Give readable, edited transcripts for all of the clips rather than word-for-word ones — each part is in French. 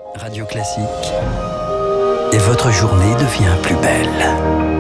Radio Classique. Et votre journée devient plus belle.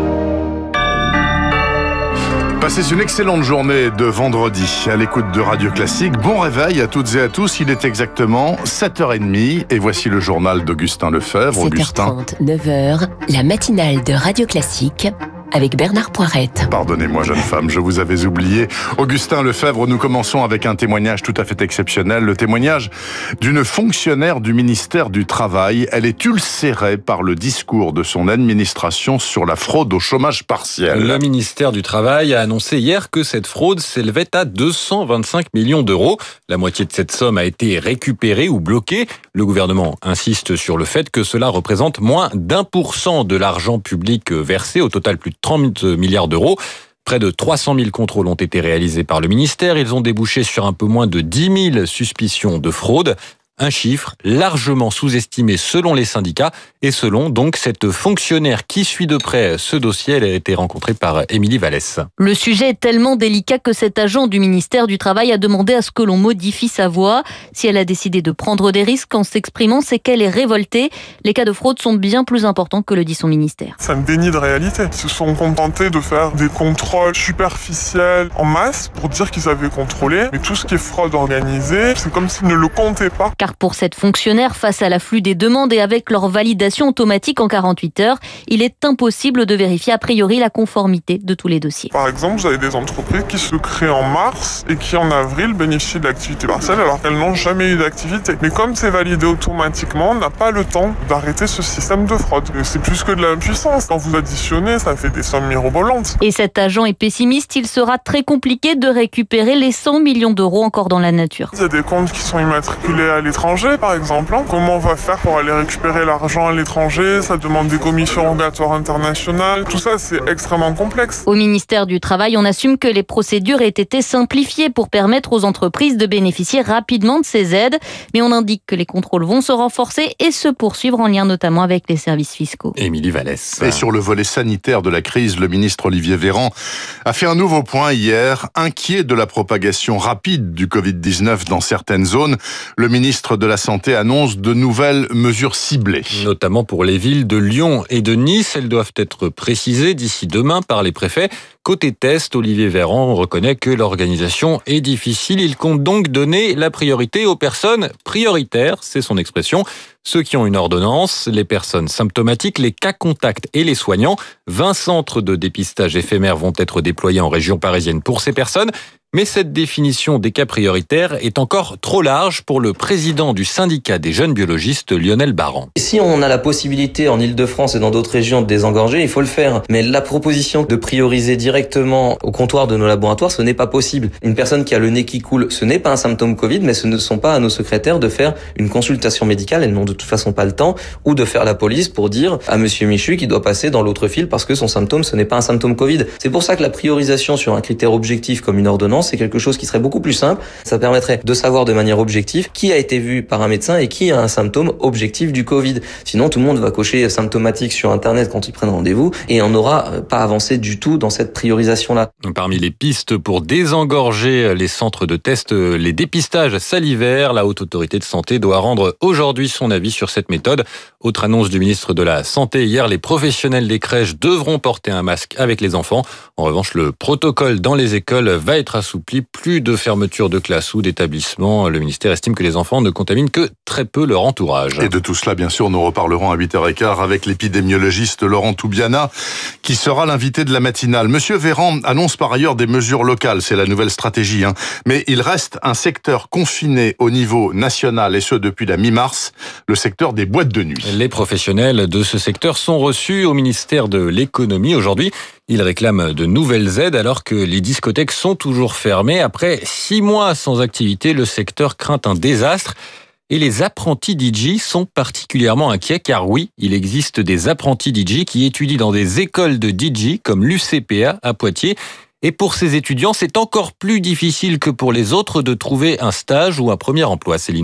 Passez une excellente journée de vendredi à l'écoute de Radio Classique. Bon réveil à toutes et à tous. Il est exactement 7h30 et voici le journal d'Augustin Lefebvre. 7h30, 9h, la matinale de Radio Classique avec Bernard Poirette. Pardonnez-moi, jeune femme, je vous avais oublié. Augustin Lefebvre, nous commençons avec un témoignage tout à fait exceptionnel. Le témoignage d'une fonctionnaire du ministère du Travail. Elle est ulcérée par le discours de son administration sur la fraude au chômage partiel. Le ministère du Travail a annoncé hier que cette fraude s'élevait à 225 millions d'euros. La moitié de cette somme a été récupérée ou bloquée. Le gouvernement insiste sur le fait que cela représente moins d'1% de l'argent public versé, au total plus de 30 milliards d'euros. Près de 300 000 contrôles ont été réalisés par le ministère. Ils ont débouché sur un peu moins de 10 000 suspicions de fraude. Un chiffre largement sous-estimé selon les syndicats et selon donc cette fonctionnaire qui suit de près ce dossier. Elle a été rencontrée par Émilie Vallès. Le sujet est tellement délicat que cet agent du ministère du Travail a demandé à ce que l'on modifie sa voix. Si elle a décidé de prendre des risques en s'exprimant, c'est qu'elle est révoltée. Les cas de fraude sont bien plus importants que le dit son ministère. C'est un déni de réalité. Ils se sont contentés de faire des contrôles superficiels en masse pour dire qu'ils avaient contrôlé. Mais tout ce qui est fraude organisée, c'est comme s'ils ne le comptaient pas. Car pour cette fonctionnaire, face à l'afflux des demandes et avec leur validation automatique en 48 heures, il est impossible de vérifier a priori la conformité de tous les dossiers. Par exemple, vous avez des entreprises qui se créent en mars et qui en avril bénéficient de l'activité partielle alors qu'elles n'ont jamais eu d'activité. Mais comme c'est validé automatiquement, on n'a pas le temps d'arrêter ce système de fraude. C'est plus que de l'impuissance. Quand vous additionnez, ça fait des sommes mirobolantes. Et cet agent est pessimiste, il sera très compliqué de récupérer les 100 millions d'euros encore dans la nature. Il y a des comptes qui sont immatriculés à l'étranger, par exemple. Comment on va faire pour aller récupérer l'argent à l'étranger? Ça demande des commissions rogatoires internationales. Tout ça, c'est extrêmement complexe. Au ministère du Travail, on assume que les procédures aient été simplifiées pour permettre aux entreprises de bénéficier rapidement de ces aides. Mais on indique que les contrôles vont se renforcer et se poursuivre en lien notamment avec les services fiscaux. Émilie Vallès. Et sur le volet sanitaire de la crise, le ministre Olivier Véran a fait un nouveau point hier. Inquiet de la propagation rapide du Covid-19 dans certaines zones, le ministre de la Santé annonce de nouvelles mesures ciblées. Notamment pour les villes de Lyon et de Nice. Elles doivent être précisées d'ici demain par les préfets. Côté test, Olivier Véran reconnaît que l'organisation est difficile. Il compte donc donner la priorité aux personnes prioritaires, c'est son expression. Ceux qui ont une ordonnance, les personnes symptomatiques, les cas contacts et les soignants. 20 centres de dépistage éphémères vont être déployés en région parisienne pour ces personnes. Mais cette définition des cas prioritaires est encore trop large pour le président du syndicat des jeunes biologistes, Lionel Barran. Si on a la possibilité en Ile-de-France et dans d'autres régions de désengorger, il faut le faire. Mais la proposition de prioriser directement au comptoir de nos laboratoires, ce n'est pas possible. Une personne qui a le nez qui coule, ce n'est pas un symptôme Covid, mais ce ne sont pas à nos secrétaires de faire une consultation médicale. Elles n'ont de toute façon pas le temps, ou de faire la police pour dire à monsieur Michu qu'il doit passer dans l'autre file parce que son symptôme, ce n'est pas un symptôme Covid. C'est pour ça que la priorisation sur un critère objectif comme une ordonnance, c'est quelque chose qui serait beaucoup plus simple. Ça permettrait de savoir de manière objective qui a été vu par un médecin et qui a un symptôme objectif du Covid. Sinon, tout le monde va cocher symptomatique sur Internet quand ils prennent rendez-vous et on n'aura pas avancé du tout dans cette priorisation-là. Parmi les pistes pour désengorger les centres de test, les dépistages salivaires, la Haute Autorité de Santé doit rendre aujourd'hui son avis sur cette méthode. Autre annonce du ministre de la Santé hier, les professionnels des crèches devront porter un masque avec les enfants. En revanche, le protocole dans les écoles va être assoupli. Plus de fermeture de classes ou d'établissements. Le ministère estime que les enfants ne contaminent que très peu leur entourage. Et de tout cela, bien sûr, nous reparlerons à 8h15 avec l'épidémiologiste Laurent Toubiana, qui sera l'invité de la matinale. Monsieur Véran annonce par ailleurs des mesures locales, c'est la nouvelle stratégie. Mais il reste un secteur confiné au niveau national, et ce depuis la mi-mars, le secteur des boîtes de nuit. Les professionnels de ce secteur sont reçus au ministère de l'économie aujourd'hui. Ils réclament de nouvelles aides alors que les discothèques sont toujours fermées. Après 6 mois sans activité, le secteur craint un désastre. Et les apprentis DJ sont particulièrement inquiets car oui, il existe des apprentis DJ qui étudient dans des écoles de DJ comme l'UCPA à Poitiers. Et pour ces étudiants, c'est encore plus difficile que pour les autres de trouver un stage ou un premier emploi, Céline Autain.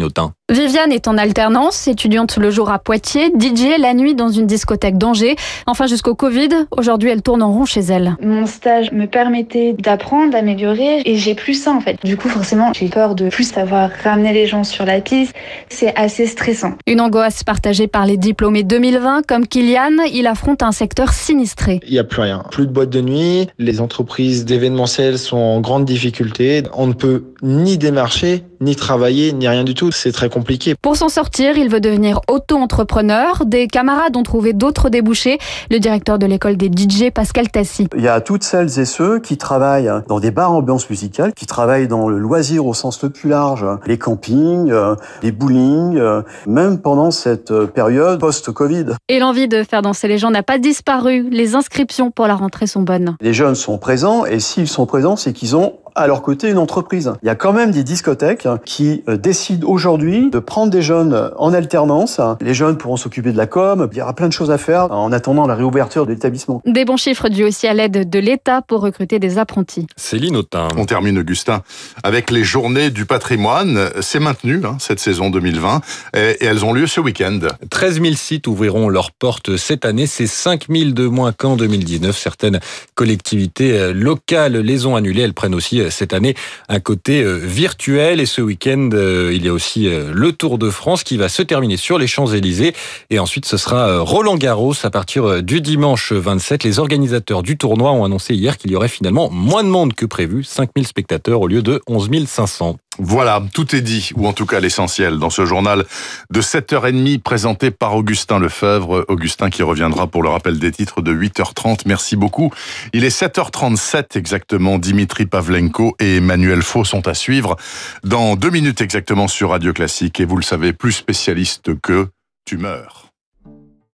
Viviane est en alternance, étudiante le jour à Poitiers, DJ la nuit dans une discothèque d'Angers. Enfin jusqu'au Covid, aujourd'hui elle tourne en rond chez elle. Mon stage me permettait d'apprendre, d'améliorer et j'ai plus ça en fait. Du coup forcément j'ai peur de plus savoir ramener les gens sur la piste. C'est assez stressant. Une angoisse partagée par les diplômés 2020 comme Kylian, il affronte un secteur sinistré. Il n'y a plus rien, plus de boîtes de nuit, les entreprises d'événementiel sont en grande difficulté. On ne peut ni démarcher, ni travailler, ni rien du tout. C'est très compliqué. Pour s'en sortir, il veut devenir auto-entrepreneur. Des camarades ont trouvé d'autres débouchés. Le directeur de l'école des DJ, Pascal Tassi. Il y a toutes celles et ceux qui travaillent dans des bars ambiance musicale, qui travaillent dans le loisir au sens le plus large, les campings, les bowling, même pendant cette période post-Covid. Et l'envie de faire danser les gens n'a pas disparu. Les inscriptions pour la rentrée sont bonnes. Les jeunes sont présents et s'ils sont présents, c'est qu'ils ont à leur côté une entreprise. Il y a quand même des discothèques qui décident aujourd'hui de prendre des jeunes en alternance. Les jeunes pourront s'occuper de la com, il y aura plein de choses à faire en attendant la réouverture de l'établissement. Des bons chiffres dus aussi à l'aide de l'État pour recruter des apprentis. Céline Autain. On termine, Augustin, avec les journées du patrimoine. C'est maintenu, cette saison 2020, et elles ont lieu ce week-end. 13 000 sites ouvriront leurs portes cette année. C'est 5 000 de moins qu'en 2019. Certaines collectivités locales les ont annulées. Elles prennent aussi cette année un côté virtuel. Et ce week-end, il y a aussi le Tour de France qui va se terminer sur les Champs-Élysées. Et ensuite, ce sera Roland-Garros à partir du dimanche 27. Les organisateurs du tournoi ont annoncé hier qu'il y aurait finalement moins de monde que prévu. 5 000 spectateurs au lieu de 11 500. Voilà, tout est dit, ou en tout cas l'essentiel, dans ce journal de 7h30 présenté par Augustin Lefebvre. Augustin qui reviendra pour le rappel des titres de 8h30. Merci beaucoup. Il est 7h37 exactement. Dimitri Pavlenko et Emmanuel Faux sont à suivre dans 2 minutes exactement sur Radio Classique. Et vous le savez, plus spécialiste que tu meurs.